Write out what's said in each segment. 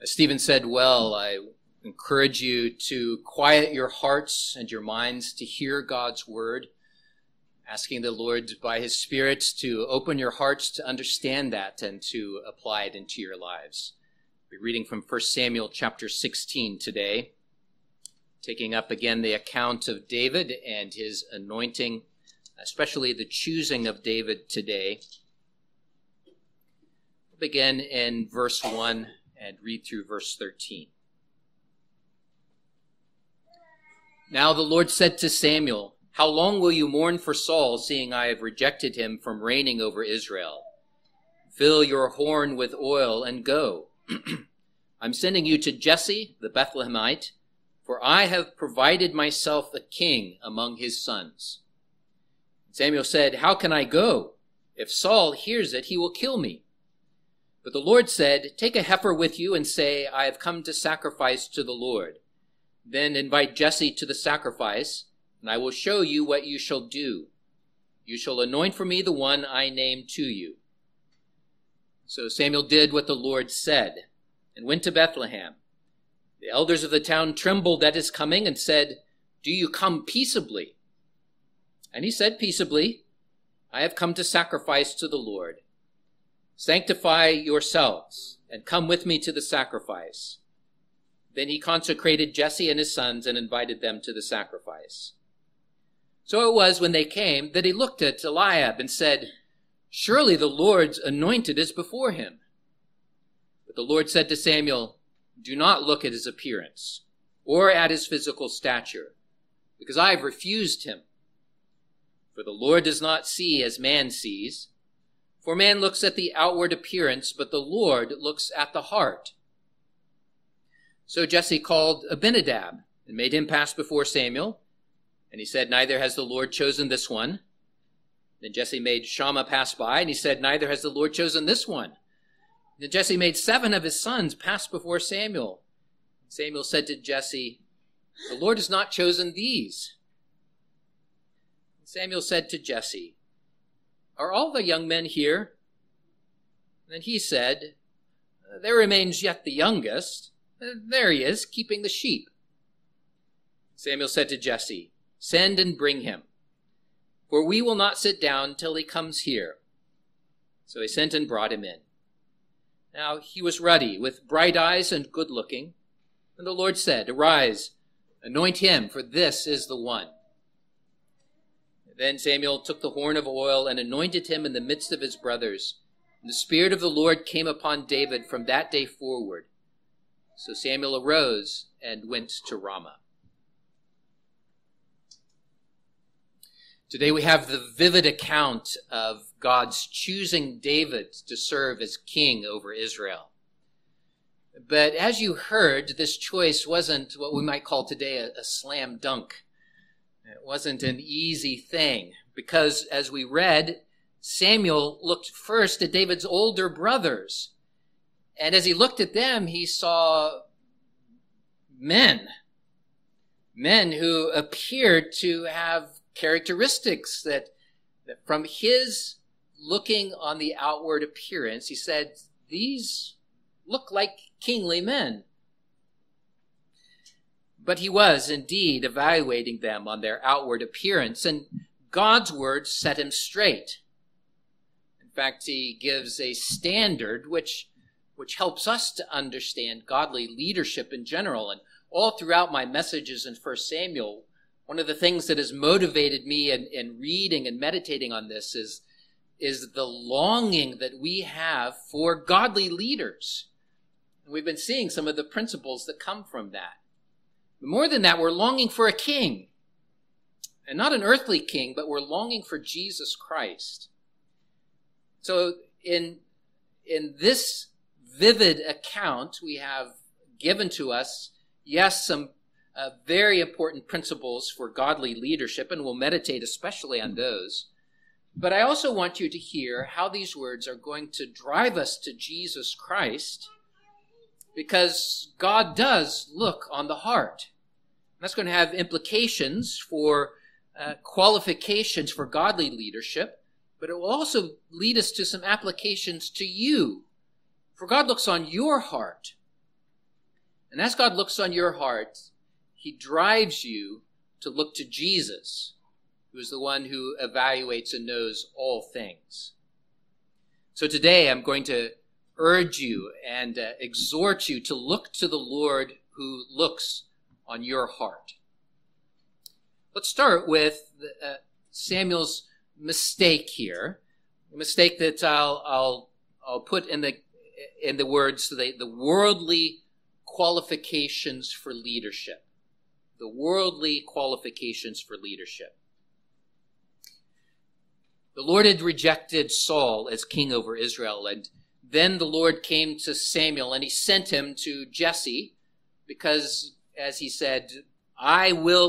Stephen said, well, I encourage you to quiet your hearts and your minds to hear God's word, asking the Lord by his Spirit to open your hearts to understand that and to apply it into your lives. We're reading from 1 Samuel chapter 16 today, taking up again the account of David and his anointing, especially the choosing of David today. We'll begin in verse 1 and read through verse 13. Now the Lord said to Samuel, "How long will you mourn for Saul, seeing I have rejected him from reigning over Israel? Fill your horn with oil and go. I'm sending you to Jesse the Bethlehemite, for I have provided myself a king among his sons." Samuel said, "How can I go? If Saul hears it, he will kill me." But the Lord said, "Take a heifer with you and say, 'I have come to sacrifice to the Lord.' Then invite Jesse to the sacrifice, and I will show you what you shall do. You shall anoint for me the one I name to you." So Samuel did what the Lord said and went to Bethlehem. The elders of the town trembled at his coming and said, "Do you come peaceably?" And he said peaceably, "I have come to sacrifice to the Lord. Sanctify yourselves and come with me to the sacrifice." Then he consecrated Jesse and his sons and invited them to the sacrifice. So it was when they came that he looked at Eliab and said, "Surely the Lord's anointed is before him." But the Lord said to Samuel, "Do not look at his appearance or at his physical stature, because I have refused him. For the Lord does not see as man sees. For man looks at the outward appearance, but the Lord looks at the heart." So Jesse called Abinadab and made him pass before Samuel. And he said, "Neither has the Lord chosen this one." Then Jesse made Shammah pass by, and he said, "Neither has the Lord chosen this one." Then Jesse made 7 of his sons pass before Samuel. Samuel said to Jesse, "The Lord has not chosen these." Samuel said to Jesse, "Are all the young men here?" Then he said, "There remains yet the youngest. There he is, keeping the sheep." Samuel said to Jesse, "Send and bring him, for we will not sit down till he comes here." So he sent and brought him in. Now he was ruddy, with bright eyes and good looking. And the Lord said, "Arise, anoint him, for this is the one." Then Samuel took the horn of oil and anointed him in the midst of his brothers. And the Spirit of the Lord came upon David from that day forward. So Samuel arose and went to Ramah. Today we have the vivid account of God's choosing David to serve as king over Israel. But as you heard, this choice wasn't what we might call today a slam dunk. It wasn't an easy thing, because as we read, Samuel looked first at David's older brothers. And as he looked at them, he saw men who appeared to have characteristics that from his looking on the outward appearance, he said, "These look like kingly men." But he was indeed evaluating them on their outward appearance, and God's word set him straight. In fact, he gives a standard which helps us to understand godly leadership in general. And all throughout my messages in 1 Samuel, one of the things that has motivated me in reading and meditating on this is the longing that we have for godly leaders. And we've been seeing some of the principles that come from that. But more than that, we're longing for a king. And not an earthly king, but we're longing for Jesus Christ. So in this vivid account, we have given to us, yes, some very important principles for godly leadership, and we'll meditate especially on those. But I also want you to hear how these words are going to drive us to Jesus Christ, because God does look on the heart. And that's going to have implications for qualifications for godly leadership, but it will also lead us to some applications to you. For God looks on your heart. And as God looks on your heart, he drives you to look to Jesus, who is the one who evaluates and knows all things. So today I'm going to urge you and exhort you to look to the Lord who looks on your heart. Let's start with Samuel's mistake here, a mistake that I'll put in the words the worldly qualifications for leadership. The worldly qualifications for leadership. The Lord had rejected Saul as king over Israel, and then the Lord came to Samuel and he sent him to Jesse because, as he said, I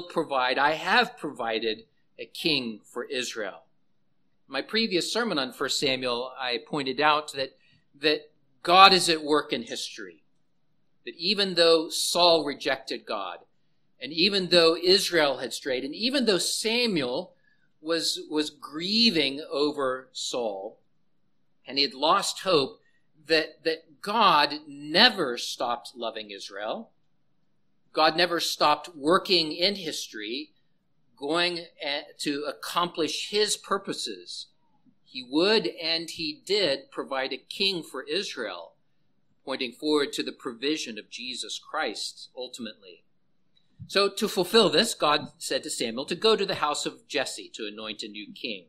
have provided a king for Israel. In my previous sermon on 1 Samuel, I pointed out that God is at work in history. That even though Saul rejected God, and even though Israel had strayed, and even though Samuel was grieving over Saul, and he had lost hope, that God never stopped loving Israel. God never stopped working in history, going to accomplish his purposes. He would and he did provide a king for Israel, pointing forward to the provision of Jesus Christ ultimately. So to fulfill this, God said to Samuel to go to the house of Jesse to anoint a new king.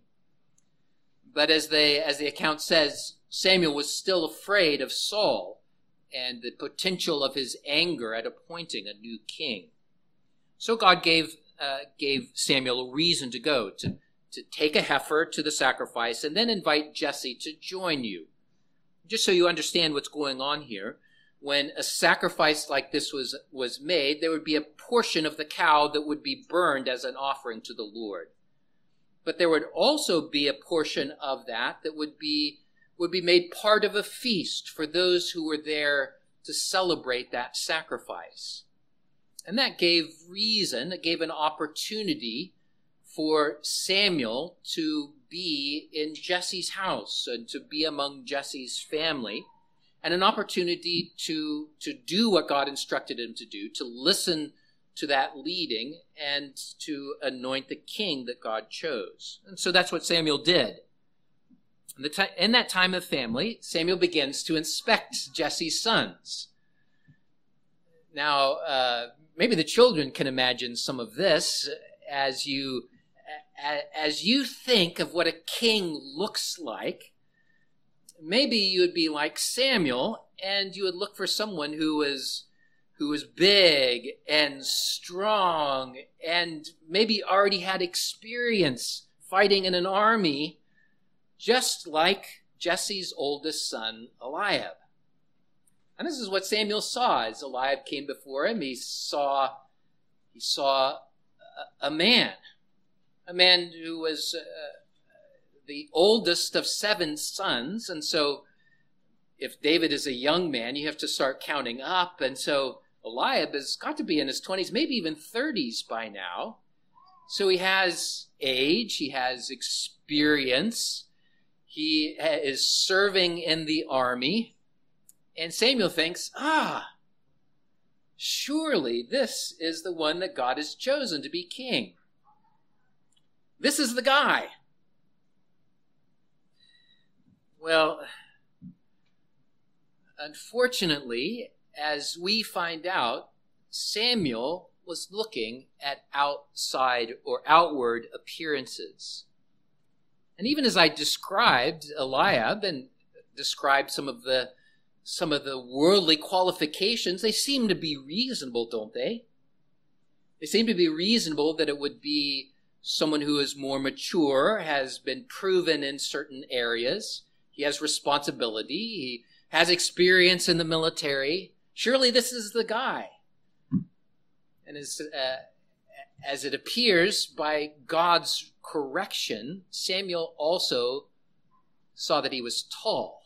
But as the account says, Samuel was still afraid of Saul and the potential of his anger at appointing a new king. So God gave Samuel a reason to go, to take a heifer to the sacrifice and then invite Jesse to join you. Just so you understand what's going on here, when a sacrifice like this was made, there would be a portion of the cow that would be burned as an offering to the Lord. But there would also be a portion of that would be made part of a feast for those who were there to celebrate that sacrifice. And that gave an opportunity for Samuel to be in Jesse's house and to be among Jesse's family, and an opportunity to do what God instructed him to do, to listen to that leading and to anoint the king that God chose. And so that's what Samuel did. In that time of family, Samuel begins to inspect Jesse's sons. Now, maybe the children can imagine some of this as you think of what a king looks like. Maybe you would be like Samuel and you would look for someone who was big and strong and maybe already had experience fighting in an army, just like Jesse's oldest son, Eliab. And this is what Samuel saw as Eliab came before him. He saw a man who was the oldest of 7 sons. And so if David is a young man, you have to start counting up. And so Eliab has got to be in his 20s, maybe even 30s by now. So he has age, he has experience, he is serving in the army. And Samuel thinks, surely this is the one that God has chosen to be king. This is the guy. Well, unfortunately, as we find out, Samuel was looking at outside or outward appearances. And even as I described Eliab and described some of the worldly qualifications, they seem to be reasonable, don't they? They seem to be reasonable that it would be someone who is more mature, has been proven in certain areas. He has responsibility. He has experience in the military. Surely this is the guy. And as it appears by God's correction, Samuel also saw that he was tall.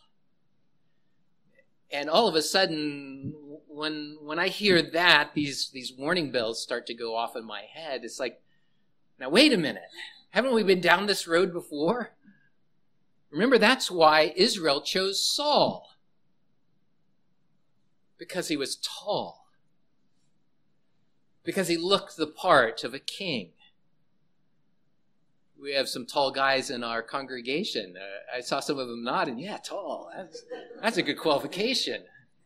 And all of a sudden, when I hear that, these warning bells start to go off in my head. It's like, now wait a minute. Haven't we been down this road before? Remember, that's why Israel chose Saul. Because he was tall. because he looked the part of a king. We have some tall guys in our congregation. I saw some of them nodding. Yeah, tall. That's a good qualification.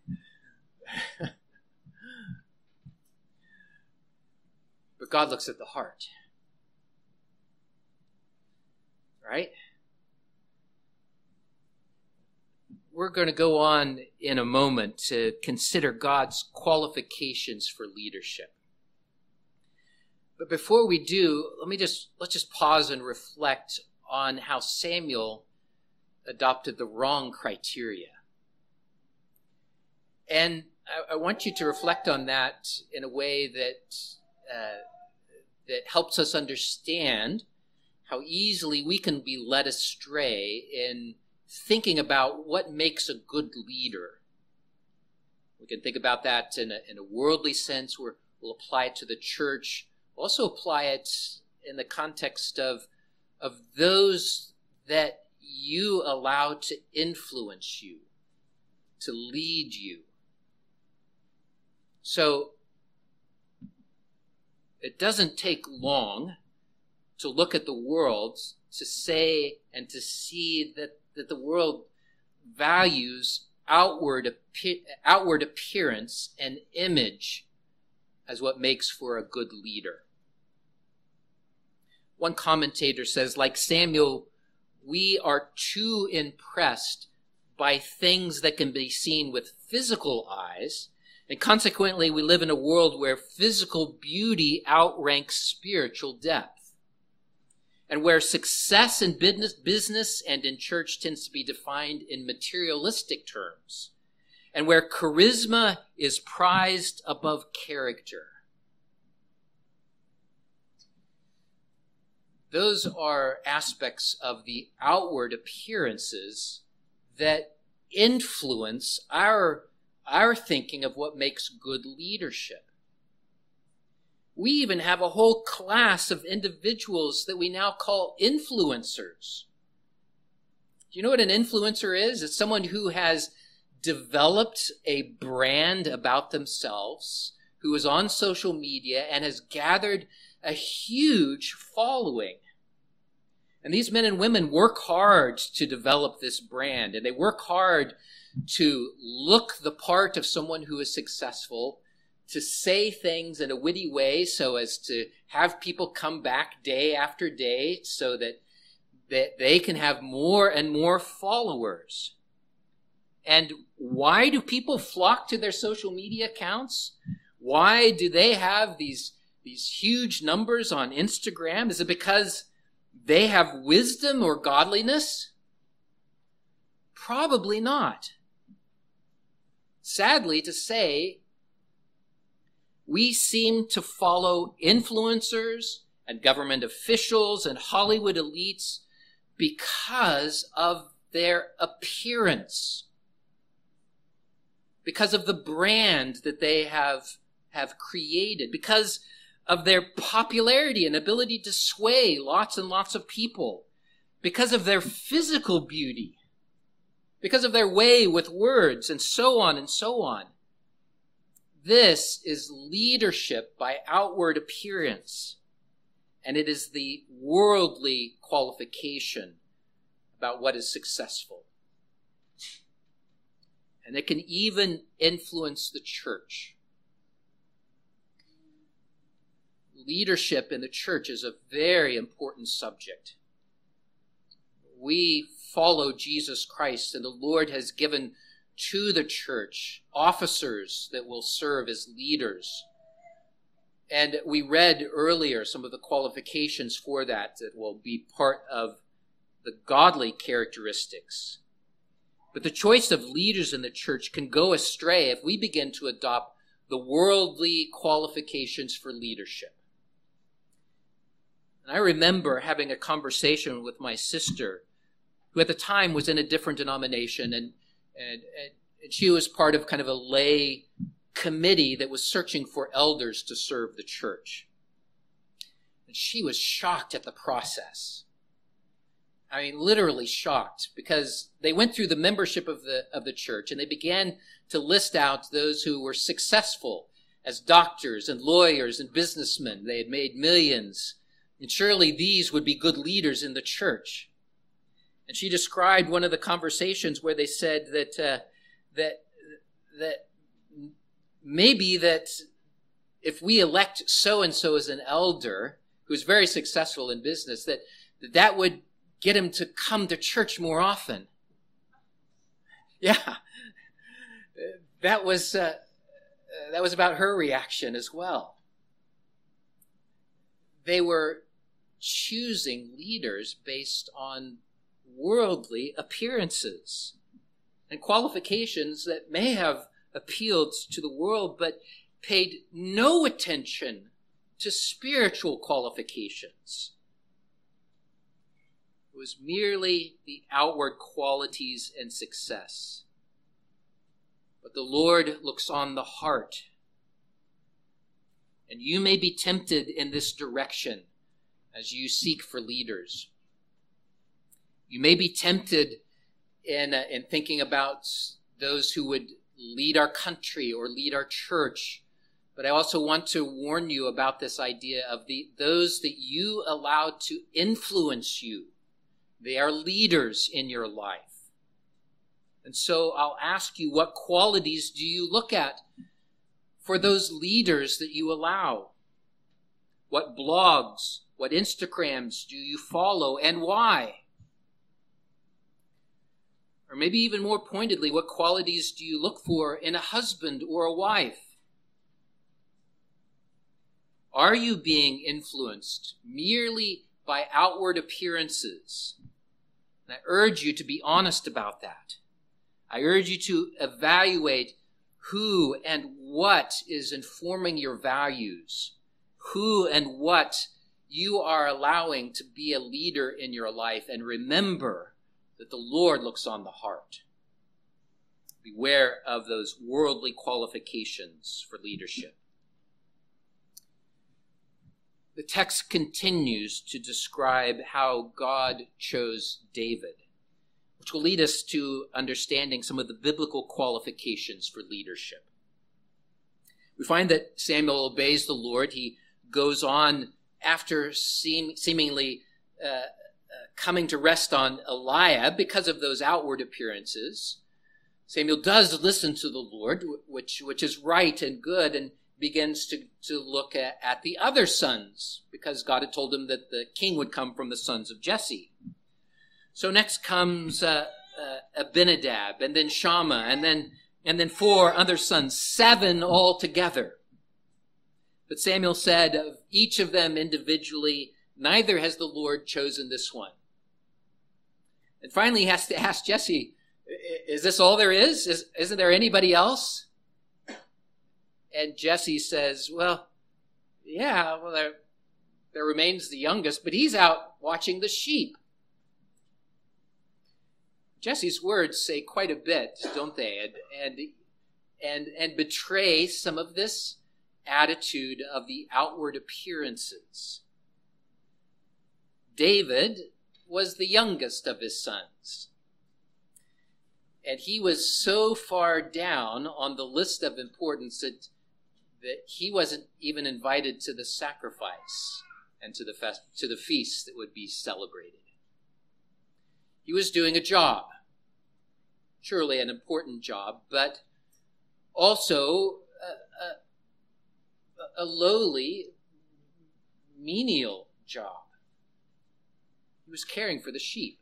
But God looks at the heart. Right? We're going to go on in a moment to consider God's qualifications for leadership. But before we do, let's just pause and reflect on how Samuel adopted the wrong criteria. And I want you to reflect on that in a way that helps us understand how easily we can be led astray in thinking about what makes a good leader. We can think about that in a worldly sense, where we'll apply it to the church. We'll also apply it in the context of those that you allow to influence you, to lead you. So it doesn't take long to look at the world to say and to see that the world values outward appearance and image as what makes for a good leader. One commentator says, like Samuel, we are too impressed by things that can be seen with physical eyes, and consequently we live in a world where physical beauty outranks spiritual depth, and where success in business and in church tends to be defined in materialistic terms, and where charisma is prized above character. Those are aspects of the outward appearances that influence our thinking of what makes good leadership. We even have a whole class of individuals that we now call influencers. Do you know what an influencer is? It's someone who has developed a brand about themselves, who is on social media and has gathered a huge following. And these men and women work hard to develop this brand, and they work hard to look the part of someone who is successful, to say things in a witty way so as to have people come back day after day so that they can have more and more followers. And why do people flock to their social media accounts? Why do they have these huge numbers on Instagram? Is it because they have wisdom or godliness? Probably not. Sadly to say, we seem to follow influencers and government officials and Hollywood elites because of their appearance, because of the brand that they have created, because of their popularity and ability to sway lots and lots of people, because of their physical beauty, because of their way with words, and so on and so on. This is leadership by outward appearance, and it is the worldly qualification about what is successful. And it can even influence the church. Leadership in the church is a very important subject. We follow Jesus Christ, and the Lord has given to the church officers that will serve as leaders. And we read earlier some of the qualifications for that will be part of the godly characteristics. But the choice of leaders in the church can go astray if we begin to adopt the worldly qualifications for leadership. And I remember having a conversation with my sister, who at the time was in a different denomination, and she was part of kind of a lay committee that was searching for elders to serve the church. And she was shocked at the process. I mean, literally shocked, because they went through the membership of the church, and they began to list out those who were successful as doctors and lawyers and businessmen. They had made millions, and surely these would be good leaders in the church. And she described one of the conversations where they said that maybe that if we elect so-and-so as an elder who's very successful in business, that would get him to come to church more often. Yeah, that was about her reaction as well. They were choosing leaders based on worldly appearances and qualifications that may have appealed to the world, but paid no attention to spiritual qualifications. It was merely the outward qualities and success. But the Lord looks on the heart. And you may be tempted in this direction as you seek for leaders. You may be tempted in thinking about those who would lead our country or lead our church. But I also want to warn you about this idea of those that you allow to influence you. They are leaders in your life. And so I'll ask you, what qualities do you look at for those leaders that you allow? What blogs, what Instagrams do you follow, and why? Or maybe even more pointedly, what qualities do you look for in a husband or a wife? Are you being influenced merely by outward appearances? And I urge you to be honest about that. I urge you to evaluate who and what is informing your values, who and what you are allowing to be a leader in your life, and remember that the Lord looks on the heart. Beware of those worldly qualifications for leadership. The text continues to describe how God chose David, which will lead us to understanding some of the biblical qualifications for leadership. We find that Samuel obeys the Lord. He goes on after seemingly coming to rest on Eliab because of those outward appearances. Samuel does listen to the Lord, which is right and good, and begins to look at the other sons, because God had told him that the king would come from the sons of Jesse. So next comes Abinadab, and then Shammah, and then 4 other sons, 7 altogether. But Samuel said of each of them individually, neither has the Lord chosen this one. And finally he has to ask Jesse, is this all there is? Isn't there anybody else? And Jesse says, well, there remains the youngest, but he's out watching the sheep. Jesse's words say quite a bit, don't they? And betray some of this attitude of the outward appearances. David was the youngest of his sons. And he was so far down on the list of importance that he wasn't even invited to the sacrifice and to the feast that would be celebrated. He was doing a job, surely an important job, but also a lowly, menial job. He was caring for the sheep.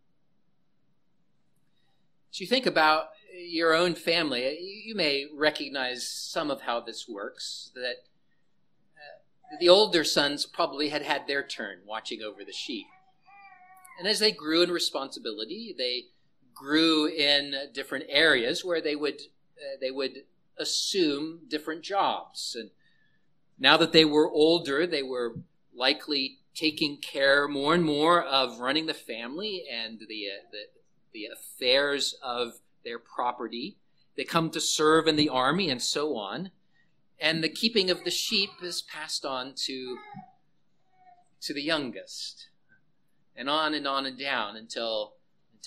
As you think about your own family, you may recognize some of how this works, that the older sons probably had their turn watching over the sheep. And as they grew in responsibility, they grew in different areas where they would assume different jobs. And now that they were older, they were likely taking care more and more of running the family and the affairs of their property. They come to serve in the army and so on. And the keeping of the sheep is passed on to the youngest. And on and down until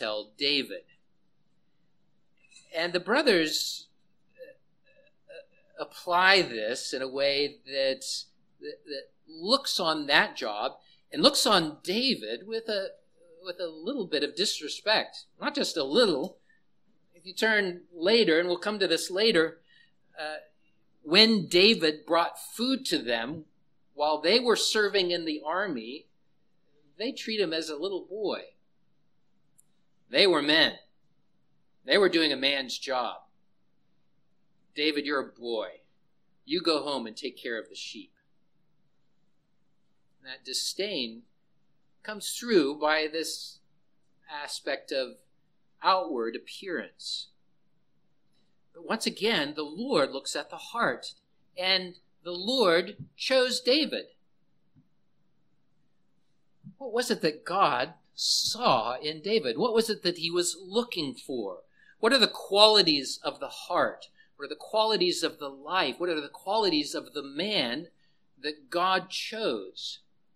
David. And the brothers apply this in a way that looks on that job and looks on David with a little bit of disrespect. Not just a little. If you turn later, and we'll come to this later, when David brought food to them while they were serving in the army, they treat him as a little boy. They were men. They were doing a man's job. David, you're a boy. You go home and take care of the sheep. And that disdain comes through by this aspect of outward appearance. But once again, the Lord looks at the heart, and the Lord chose David. What was it that God saw in David? What was it that he was looking for? What are the qualities of the heart? What are the qualities of the life? What are the qualities of the man that God chose?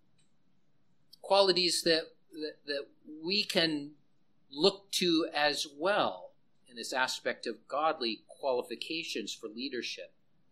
Qualities that we can look to as well in this aspect of godly qualifications for leadership.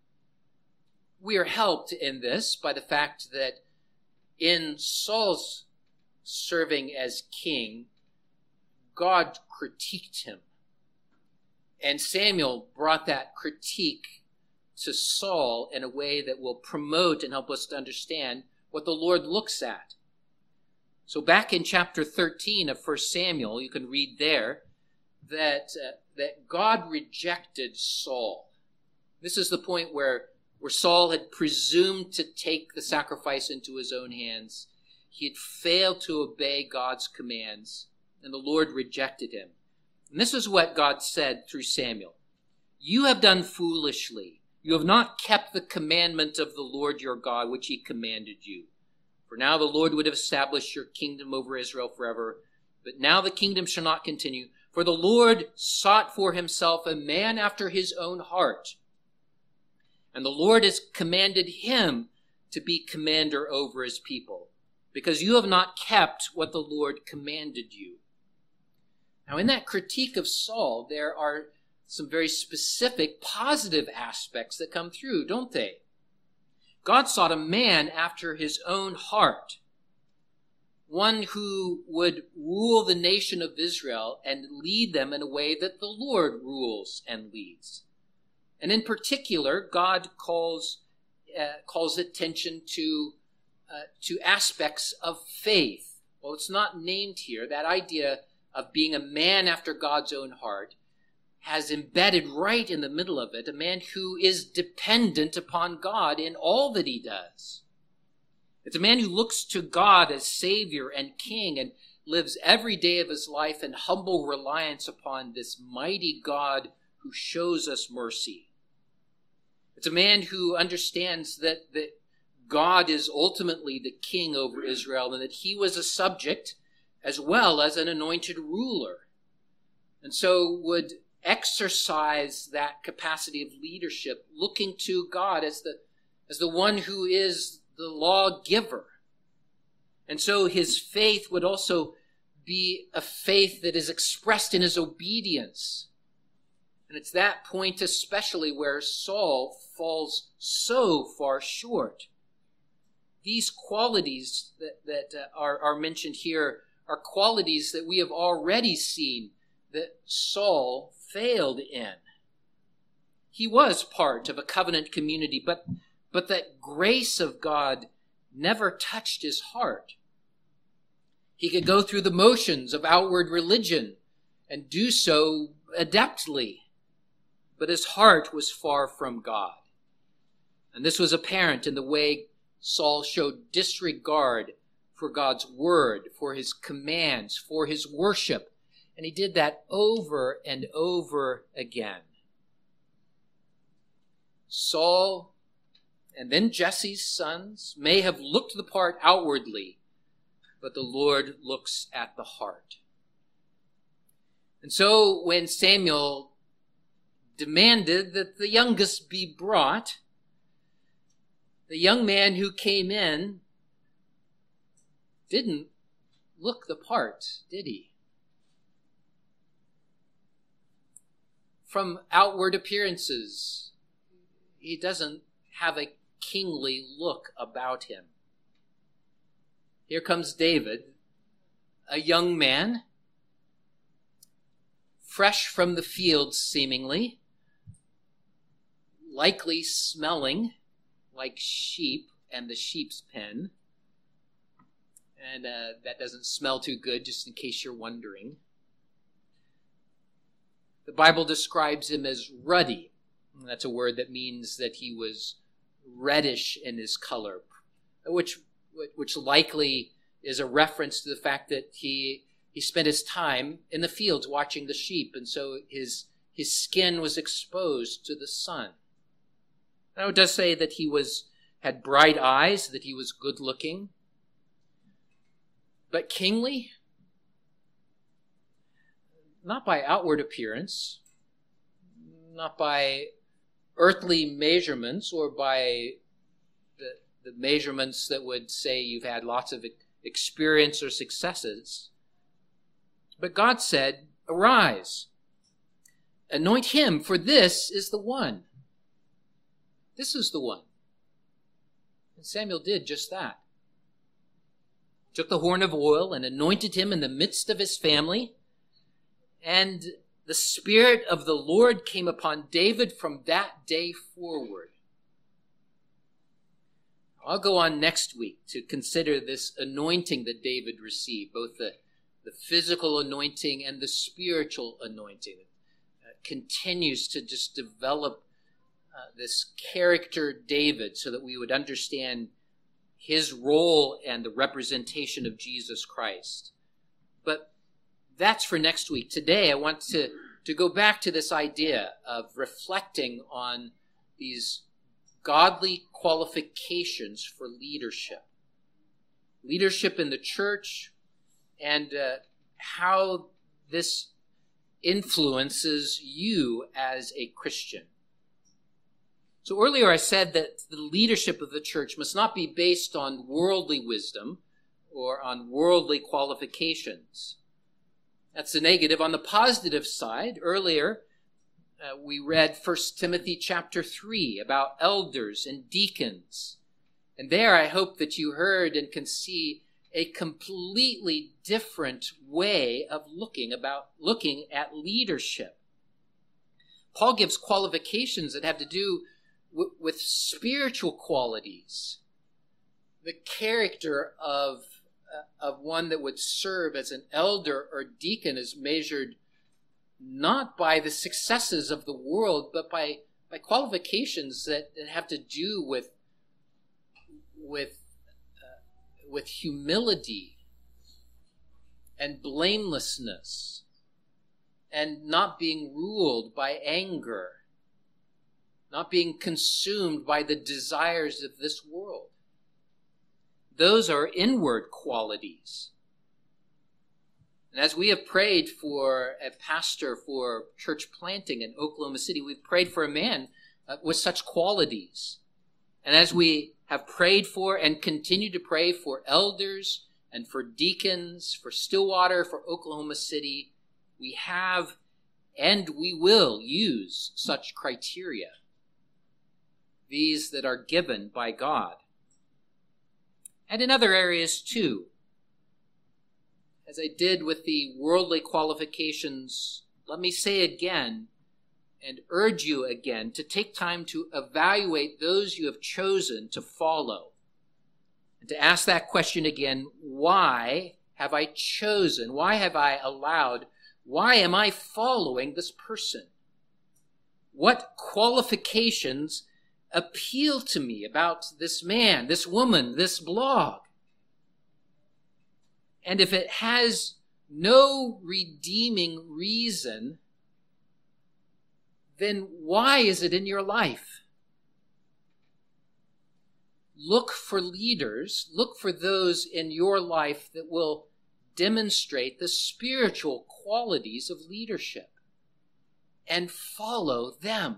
We are helped in this by the fact that in Saul's serving as king, God critiqued him. And Samuel brought that critique to Saul in a way that will promote and help us to understand what the Lord looks at. So back in chapter 13 of 1 Samuel, you can read there that God rejected Saul. This is the point where Saul had presumed to take the sacrifice into his own hands. He had failed to obey God's commands, and the Lord rejected him. And this is what God said through Samuel. You have done foolishly. You have not kept the commandment of the Lord your God, which he commanded you. For now the Lord would have established your kingdom over Israel forever. But now the kingdom shall not continue. For the Lord sought for himself a man after his own heart. And the Lord has commanded him to be commander over his people, because you have not kept what the Lord commanded you. Now, in that critique of Saul, there are some very specific positive aspects that come through, don't they? God sought a man after his own heart, one who would rule the nation of Israel and lead them in a way that the Lord rules and leads. And in particular, God calls attention to aspects of faith. Well, it's not named here. That idea of being a man after God's own heart has embedded right in the middle of it a man who is dependent upon God in all that he does. It's a man who looks to God as Savior and King and lives every day of his life in humble reliance upon this mighty God who shows us mercy. It's a man who understands that God is ultimately the king over Israel and that he was a subject as well as an anointed ruler, and so would exercise that capacity of leadership, looking to God as the one who is the lawgiver. And so his faith would also be a faith that is expressed in his obedience. And it's that point especially where Saul falls so far short. These qualities that are mentioned here are qualities that we have already seen that Saul failed in. He was part of a covenant community, but that grace of God never touched his heart. He could go through the motions of outward religion and do so adeptly, but his heart was far from God. And this was apparent in the way Saul showed disregard for God's word, for his commands, for his worship. And he did that over and over again. Saul and then Jesse's sons may have looked the part outwardly, but the Lord looks at the heart. And so when Samuel demanded that the youngest be brought, the young man who came in didn't look the part, did he? From outward appearances, he doesn't have a kingly look about him. Here comes David, a young man, fresh from the fields seemingly, likely smelling like sheep and the sheep's pen. And that doesn't smell too good, just in case you're wondering. The Bible describes him as ruddy. That's a word that means that he was reddish in his color, which likely is a reference to the fact that he spent his time in the fields watching the sheep, and so his skin was exposed to the sun. Now it does say that he had bright eyes, that he was good looking, but kingly, not by outward appearance, not by earthly measurements or by the measurements that would say you've had lots of experience or successes. But God said, "Arise, anoint him, for this is the one." This is the one. And Samuel did just that. Took the horn of oil and anointed him in the midst of his family. And the Spirit of the Lord came upon David from that day forward. I'll go on next week to consider this anointing that David received, both the physical anointing and the spiritual anointing. It continues to just develop this character David so that we would understand his role and the representation of Jesus Christ. But that's for next week. Today, I want to go back to this idea of reflecting on these godly qualifications for leadership. Leadership in the church, and how this influences you as a Christian. So earlier I said that the leadership of the church must not be based on worldly wisdom or on worldly qualifications. That's the negative. On the positive side, earlier we read 1 Timothy chapter 3 about elders and deacons. And there I hope that you heard and can see a completely different way of looking at leadership. Paul gives qualifications that have to do with spiritual qualities. The character of one that would serve as an elder or deacon is measured not by the successes of the world, but by qualifications that have to do with humility and blamelessness and not being ruled by anger, not being consumed by the desires of this world. Those are inward qualities. And as we have prayed for a pastor for church planting in Oklahoma City, we've prayed for a man with such qualities. And as we have prayed for and continue to pray for elders and for deacons, for Stillwater, for Oklahoma City, we have and we will use such criteria. These that are given by God. And in other areas too. As I did with the worldly qualifications, let me say again and urge you again to take time to evaluate those you have chosen to follow. And to ask that question again, why have I chosen? Why have I allowed? Why am I following this person? What qualifications appeal to me about this man, this woman, this blog? And if it has no redeeming reason, then why is it in your life? Look for leaders, look for those in your life that will demonstrate the spiritual qualities of leadership and follow them.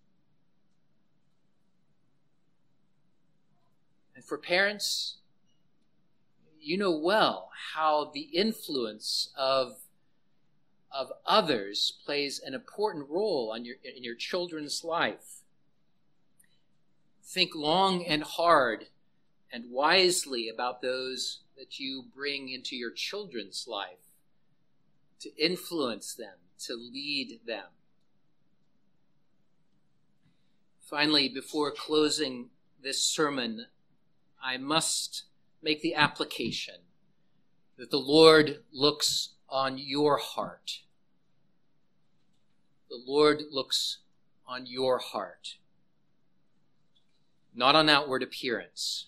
And for parents, you know well how the influence of others plays an important role in your children's life. Think long and hard and wisely about those that you bring into your children's life, to influence them, to lead them. Finally, before closing this sermon, I must make the application that the Lord looks on your heart. The Lord looks on your heart, not on outward appearance.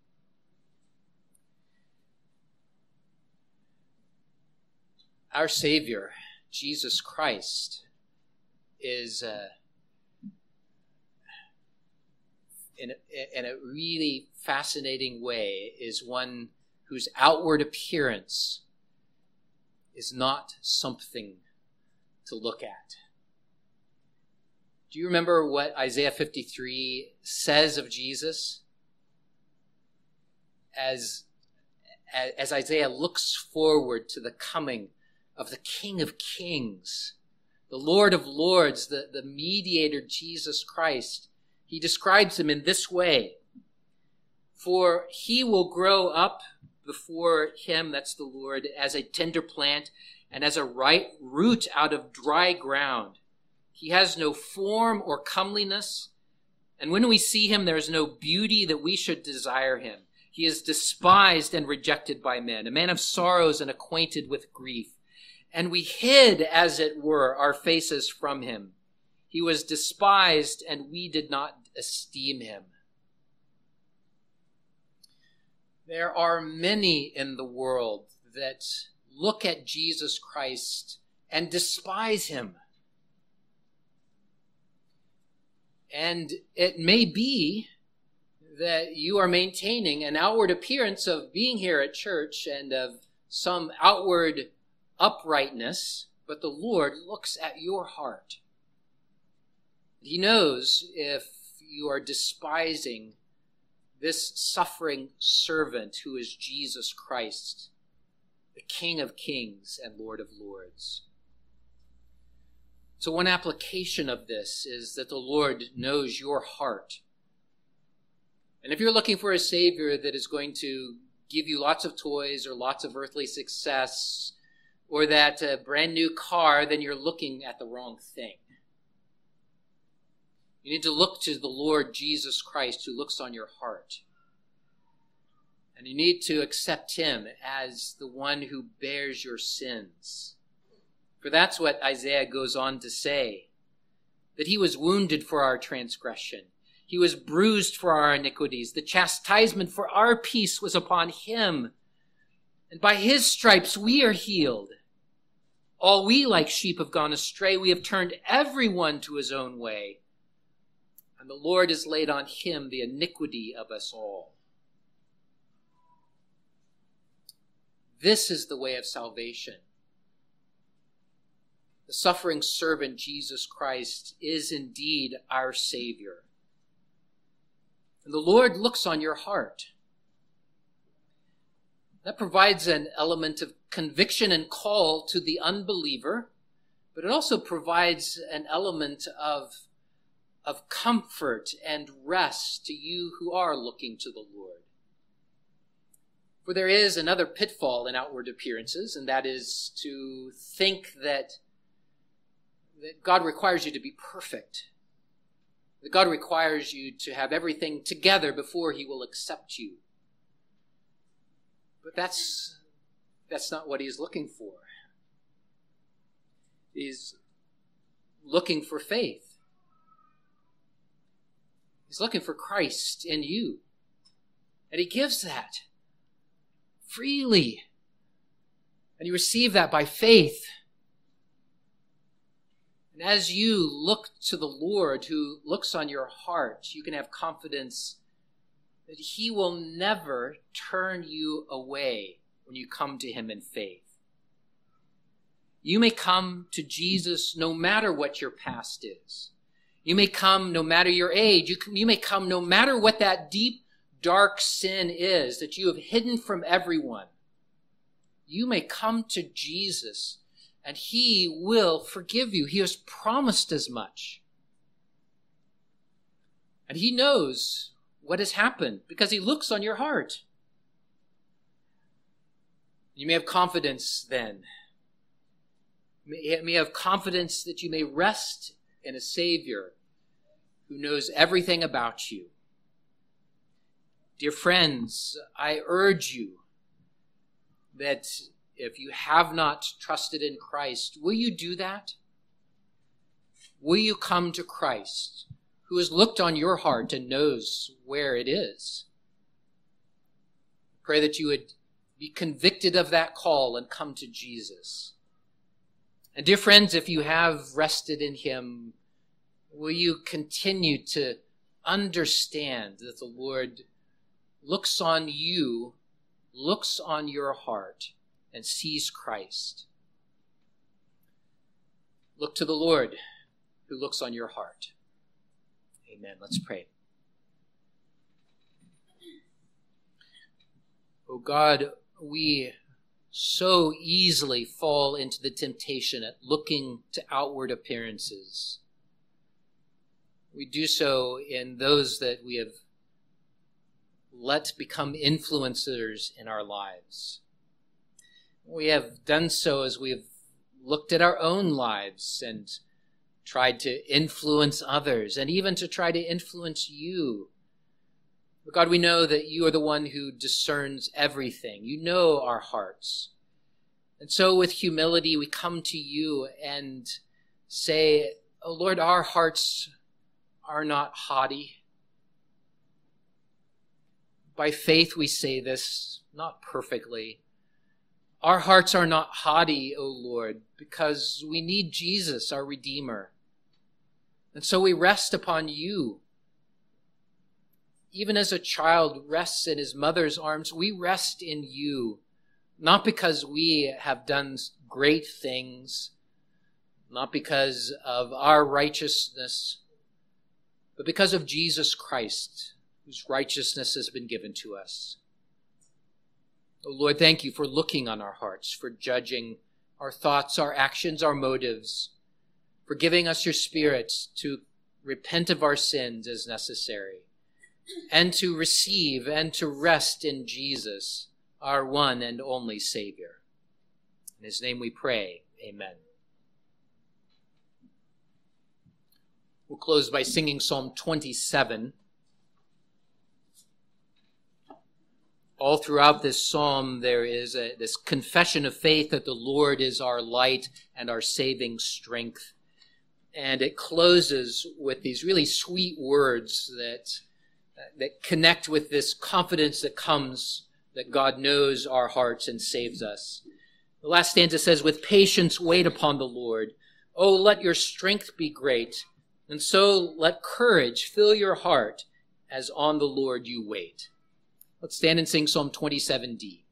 Our Savior, Jesus Christ, is in a really fascinating way, is one whose outward appearance is not something to look at. Do you remember what Isaiah 53 says of Jesus? As Isaiah looks forward to the coming of the King of Kings, the Lord of Lords, the mediator, Jesus Christ, he describes him in this way: for he will grow up before him, that's the Lord, as a tender plant and as a ripe root out of dry ground. He has no form or comeliness, and when we see him, there is no beauty that we should desire him. He is despised and rejected by men, a man of sorrows and acquainted with grief. And we hid, as it were, our faces from him. He was despised, and we did not esteem him. There are many in the world that look at Jesus Christ and despise him. And it may be that you are maintaining an outward appearance of being here at church and of some outward uprightness, but the Lord looks at your heart. He knows if you are despising this suffering servant who is Jesus Christ, the King of Kings and Lord of Lords. So one application of this is that the Lord knows your heart. And if you're looking for a Savior that is going to give you lots of toys or lots of earthly success or that brand new car, then you're looking at the wrong thing. You need to look to the Lord Jesus Christ who looks on your heart. And you need to accept him as the one who bears your sins. For that's what Isaiah goes on to say, that he was wounded for our transgression. He was bruised for our iniquities. The chastisement for our peace was upon him. And by his stripes we are healed. All we like sheep have gone astray. We have turned everyone to his own way. And the Lord has laid on him the iniquity of us all. This is the way of salvation. The suffering servant, Jesus Christ, is indeed our Savior. And the Lord looks on your heart. That provides an element of conviction and call to the unbeliever, but it also provides an element of comfort and rest to you who are looking to the Lord. For there is another pitfall in outward appearances, and that is to think that God requires you to be perfect. That God requires you to have everything together before he will accept you. But that's not what he's looking for. He's looking for faith. He's looking for Christ in you. And he gives that freely. And you receive that by faith. And as you look to the Lord who looks on your heart, you can have confidence that he will never turn you away when you come to him in faith. You may come to Jesus no matter what your past is. You may come no matter your age. You may come no matter what that deep, dark sin is that you have hidden from everyone. You may come to Jesus and he will forgive you. He has promised as much. And he knows what has happened because he looks on your heart. You may have confidence then. You may have confidence that you may rest in a Savior who knows everything about you. Dear friends, I urge you that if you have not trusted in Christ, will you do that? Will you come to Christ, who has looked on your heart and knows where it is? Pray that you would be convicted of that call and come to Jesus. And dear friends, if you have rested in him, will you continue to understand that the Lord looks on you, looks on your heart, and sees Christ? Look to the Lord who looks on your heart. Amen. Let's pray. Oh God, we so easily fall into the temptation at looking to outward appearances. We do so in those that we have let become influencers in our lives. We have done so as we have looked at our own lives and tried to influence others and even to try to influence you. But God, we know that you are the one who discerns everything. You know our hearts. And so with humility, we come to you and say, oh Lord, our hearts are not haughty. By faith we say this, not perfectly. Our hearts are not haughty, O Lord, because we need Jesus, our Redeemer. And so we rest upon you. Even as a child rests in his mother's arms, we rest in you, not because we have done great things, not because of our righteousness, but because of Jesus Christ, whose righteousness has been given to us. Oh Lord, thank you for looking on our hearts, for judging our thoughts, our actions, our motives, for giving us your Spirit to repent of our sins as necessary, and to receive and to rest in Jesus, our one and only Savior. In his name we pray, amen. We'll close by singing Psalm 27. All throughout this psalm, there is this confession of faith that the Lord is our light and our saving strength. And it closes with these really sweet words that connect with this confidence that comes that God knows our hearts and saves us. The last stanza says, with patience wait upon the Lord. Oh, let your strength be great, and so let courage fill your heart as on the Lord you wait. Let's stand and sing Psalm 27D.